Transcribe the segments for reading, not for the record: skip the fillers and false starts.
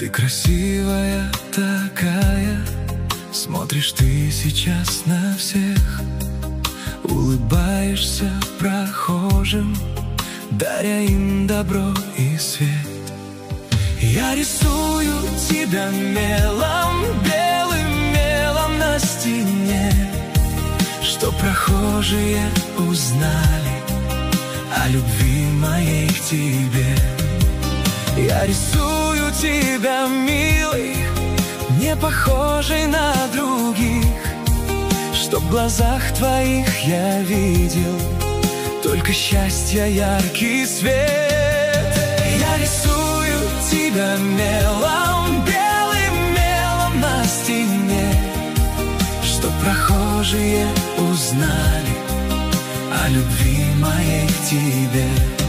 Ты красивая такая, смотришь ты сейчас на всех, улыбаешься прохожим, даря им добро и свет. Я рисую тебя мелом, белым мелом на стене, чтоб прохожие узнали о любви моей к тебе. Я рисую тебя, милый, не похожий на других, чтоб в глазах твоих я видел только счастья яркий свет. Я рисую тебя мелом, белым мелом на стене, чтоб прохожие узнали о любви моей к тебе.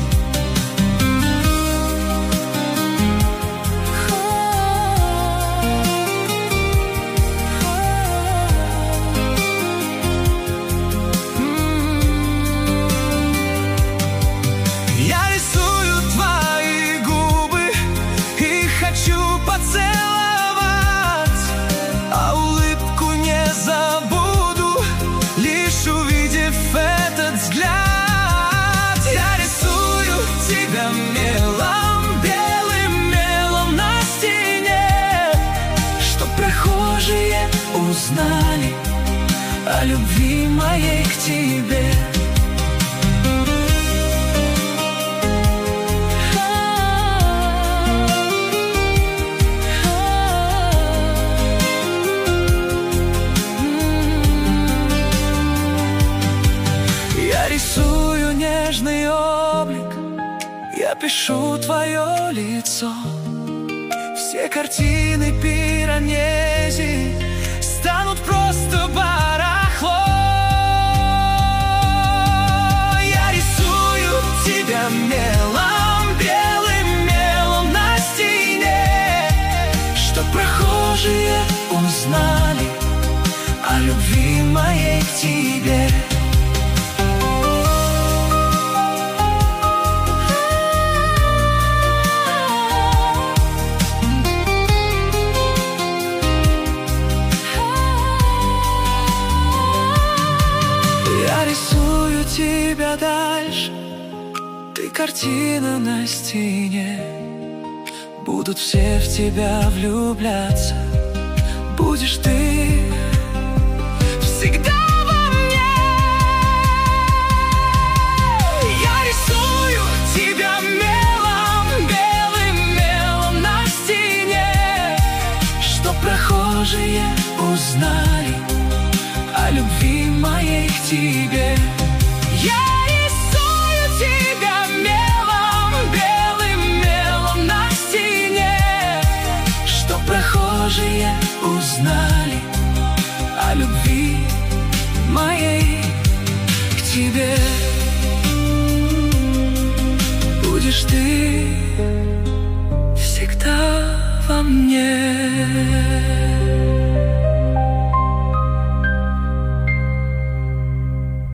Узнали о любви моей к тебе. Я рисую нежный облик, я пишу твое лицо. Все картины Пиранези станут просто барахло. Я рисую тебя мелом, белым мелом на стене, чтоб прохожие узнали о любви моей к тебе. Рисую тебя дальше, ты картина на стене. Будут все в тебя влюбляться, будешь ты всегда во мне. Я рисую тебя мелом, белым мелом на стене, чтоб прохожие узнали о любви моей к тебе. Я рисую тебя мелом, белым мелом на стене, чтоб прохожие узнали о любви моей к тебе. Будешь ты всегда во мне.